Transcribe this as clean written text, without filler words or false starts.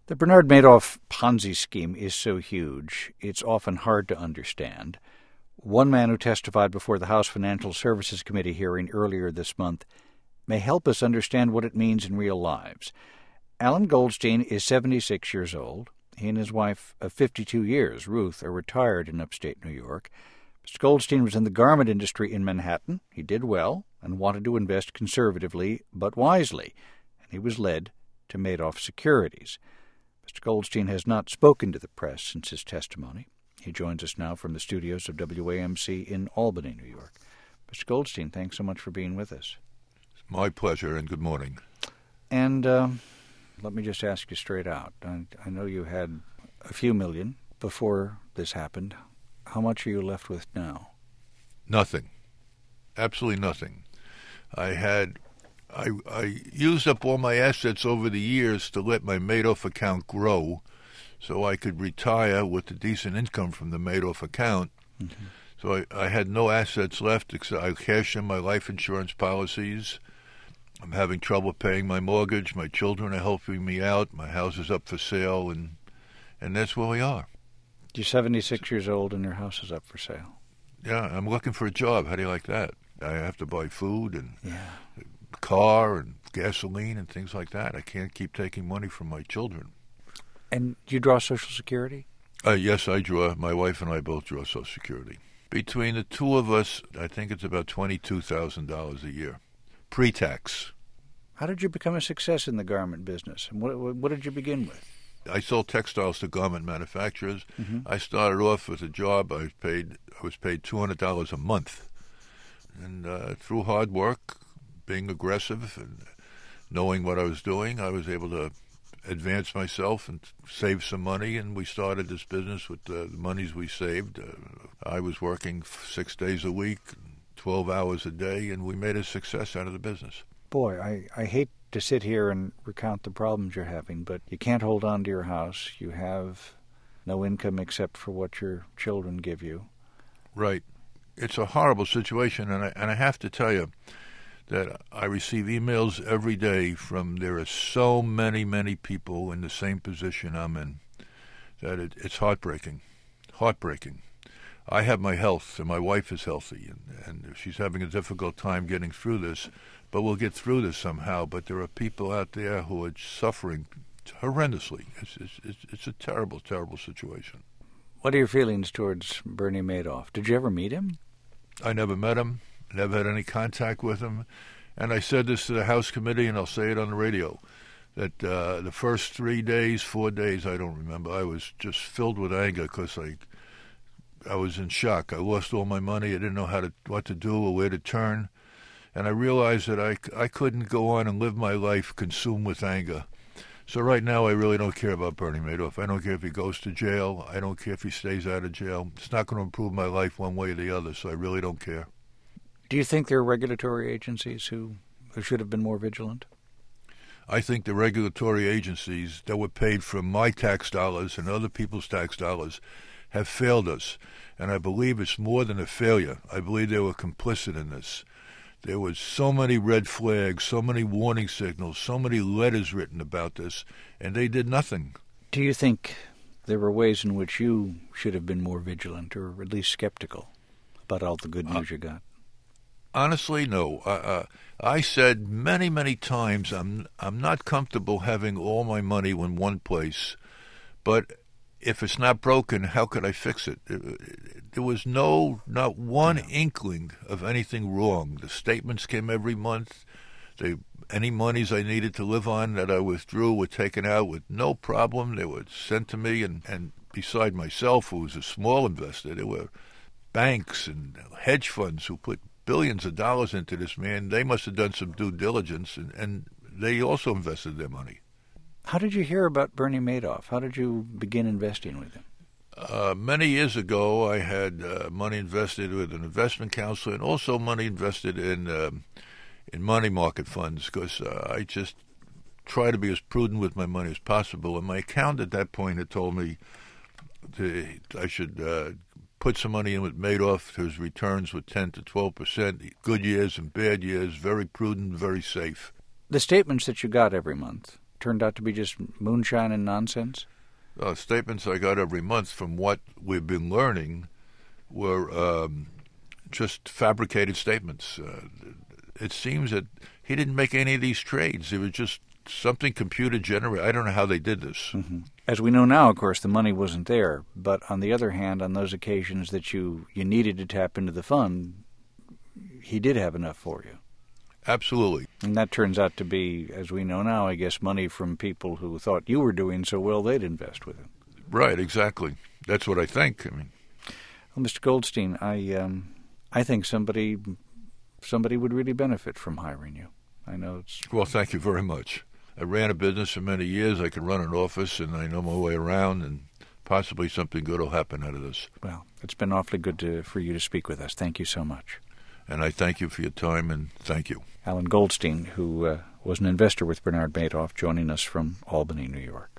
The Bernard Madoff Ponzi scheme is so huge, it's often hard to understand. One man who testified before the House Financial Services Committee hearing earlier this month may help us understand what it means in real lives. Alan Goldstein is 76 years old. He and his wife of 52 years, Ruth, are retired in upstate New York. Mr. Goldstein was in the garment industry in Manhattan. He did well and wanted to invest conservatively but wisely, and he was led to Madoff Securities. Mr. Goldstein has not spoken to the press since his testimony. He joins us now from the studios of WAMC in Albany, New York. Mr. Goldstein, thanks so much for being with us. It's my pleasure, and good morning. And let me just ask you straight out. I know you had a few million before this happened. How much are you left with now? Nothing. Absolutely nothing. I used up all my assets over the years to let my Madoff account grow so I could retire with a decent income from the Madoff account. Mm-hmm. So I had no assets left except I cashed in my life insurance policies. I'm having trouble paying my mortgage. My children are helping me out. My house is up for sale, and that's where we are. You're 76 years old and your house is up for sale. Yeah, I'm looking for a job. How do you like that? I have to buy food and car and gasoline and things like that. I can't keep taking money from my children. And do you draw Social Security? Yes, I draw. My wife and I both draw Social Security. Between the two of us, I think it's about $22,000 a year, pre-tax. How did you become a success in the garment business? And what did you begin with? I sold textiles to garment manufacturers. Mm-hmm. I started off with a job. I was paid $200 a month. And through hard work, being aggressive and knowing what I was doing, I was able to advance myself and save some money, and we started this business with the monies we saved. I was working 6 days a week, 12 hours a day, and we made a success out of the business. Boy, I hate to sit here and recount the problems you're having, but you can't hold on to your house. You have no income except for what your children give you. Right. It's a horrible situation, and I have to tell you that I receive emails every day from there are so many people in the same position I'm in that it's heartbreaking. Heartbreaking. I have my health, and my wife is healthy, and she's having a difficult time getting through this, but we'll get through this somehow. But there are people out there who are suffering horrendously. It's a terrible, terrible situation. What are your feelings towards Bernie Madoff? Did you ever meet him? I never met him, never had any contact with him. And I said this to the House committee, and I'll say it on the radio, that the first 4 days, I don't remember, I was just filled with anger because I was in shock. I lost all my money. I didn't know what to do or where to turn. And I realized that I couldn't go on and live my life consumed with anger. So right now I really don't care about Bernie Madoff. I don't care if he goes to jail. I don't care if he stays out of jail. It's not going to improve my life one way or the other, so I really don't care. Do you think there are regulatory agencies who should have been more vigilant? I think the regulatory agencies that were paid from my tax dollars and other people's tax dollars have failed us. And I believe it's more than a failure. I believe they were complicit in this. There was so many red flags, so many warning signals, so many letters written about this, and they did nothing. Do you think there were ways in which you should have been more vigilant or at least skeptical about all the good news you got? Honestly, no. I said many times I'm not comfortable having all my money in one place, but if it's not broken, how could I fix it? There was not one inkling of anything wrong. The statements came every month. Any monies I needed to live on that I withdrew were taken out with no problem. They were sent to me, and beside myself, who was a small investor, there were banks and hedge funds who put billions of dollars into this man. They must have done some due diligence, and they also invested their money. How did you hear about Bernie Madoff? How did you begin investing with him? Many years ago, I had money invested with an investment counselor and also money invested in money market funds because I just try to be as prudent with my money as possible. And my accountant at that point had told me I should put some money in with Madoff. His returns were 10 to 12%, good years and bad years, very prudent, very safe. The statements that you got every month, turned out to be just moonshine and nonsense? Statements I got every month from what we've been learning were just fabricated statements. It seems that he didn't make any of these trades. It was just something computer generated. I don't know how they did this. Mm-hmm. As we know now, of course, the money wasn't there. But on the other hand, on those occasions that you needed to tap into the fund, he did have enough for you. Absolutely. And that turns out to be, as we know now, I guess, money from people who thought you were doing so well they'd invest with him. Right, exactly. That's what I think. I mean, well, Mr. Goldstein, I think somebody would really benefit from hiring you. I know it's... Well, thank you very much. I ran a business for many years. I can run an office, and I know my way around, and possibly something good will happen out of this. Well, it's been awfully good for you to speak with us. Thank you so much. And I thank you for your time, and thank you. Alan Goldstein, who was an investor with Bernard Madoff, joining us from Albany, New York.